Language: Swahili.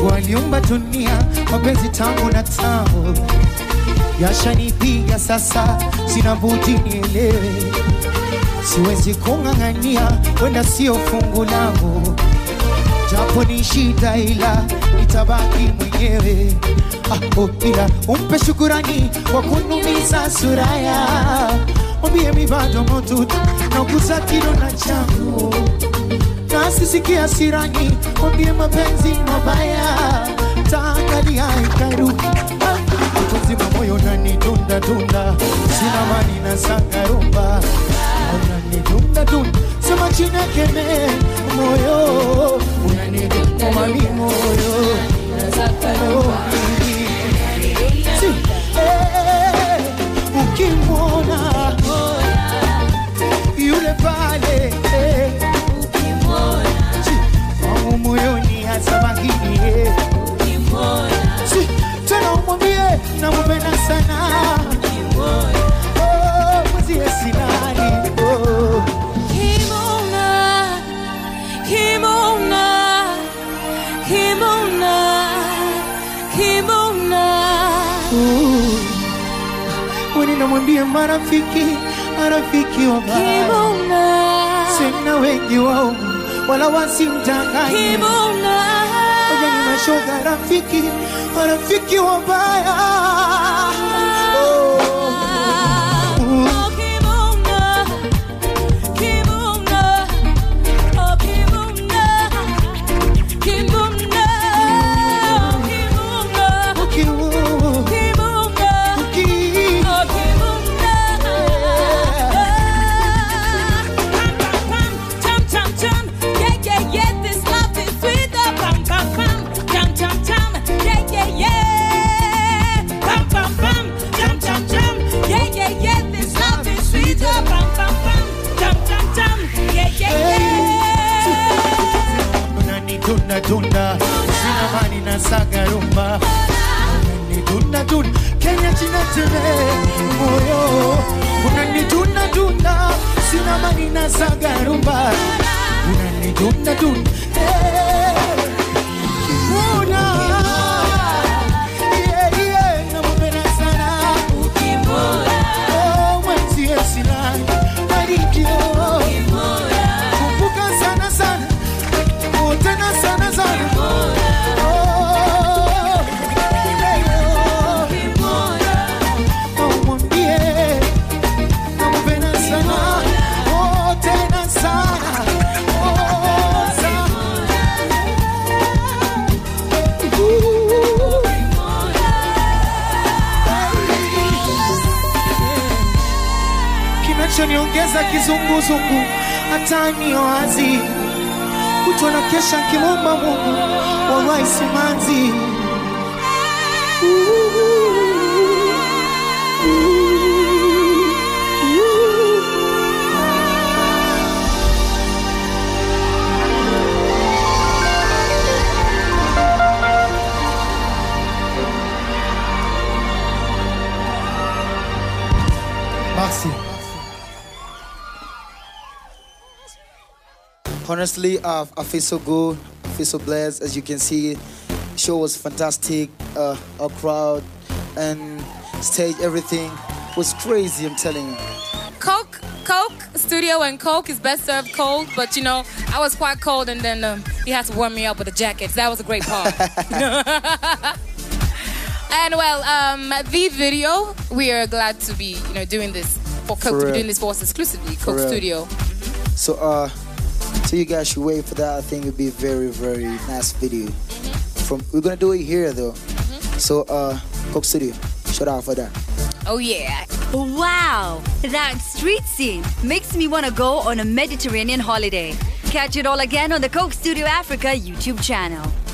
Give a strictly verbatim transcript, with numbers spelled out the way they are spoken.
Mungu aliumba dunia, mapenzi tangu na tangu yashanipiga sasa, sina budi nielewe. Siwezi kung'ang'ania, wenda sio fungu langu, japo ni shida ila nitabaki mwenyewe. Ah, oh, ila umpe shukurani kwa kunumiza suraya, mwambie mi bado motutu na ukuza kidonda changu, na sisikia sirani, mwambie mapenzi mabaya taangalia ikaruki. Kutuzima moyo unanidunda dunda, sina mani na sanga rumba, unanidunda dunda, sema chine keme moyo, unanidunda mami moyo, si, eh, ukimwona yule pale, eh, si, moyoni hasa magini, eh, si, tena umwambie na mpenda sana, oh, mwezie silani, oh. Kimona, Kimona, Kimona, Kimona. Wani na mwambie marafiki, marafiki wa baya, Kimona, sina wengi wao, wala wasimtangani. Kimona, wajani mashoga rafiki, marafiki wa baya, oh. Dunda dunda, sina mani na saga rumba, unani dunda dunda, Kenya china teme moyo, unani dunda dunda, sina mani na saga rumba, unani dunda dunda, eh, Kimona, yeah yeah, na mpenda sana, Kimona, oh mwenzie silani, marikio, Kimona, kumbuka sana sana. Tena sana sana, oh, oh, mwambie nampenda sana, oh, tena sana, oh, sana. Kinachoniongeza kizunguzungu hata ni wazi, kutona kesha kimomba Mungu wallahi simanzi. Merci. Honestly, uh, I feel so good. I feel so blessed. As you can see, the show was fantastic. Uh, our crowd and stage, everything was crazy. I'm telling you. Coke, Coke Studio and Coke is best served cold, but you know, I was quite cold, and then um, he had to warm me up with a jacket. So that was a great part. And well, um, the video, we are glad to be, you know, doing this for Coke, to be doing this for us exclusively, Coke Studio. So, uh. So you guys should wait for that. I think it'll be a very, very nice video. Mm-hmm. From we're gonna do it here though. Mm-hmm. So uh Coke Studio, shout out for that. Oh yeah. Wow, that street scene makes me wanna go on a Mediterranean holiday. Catch it all again on the Coke Studio Africa YouTube channel.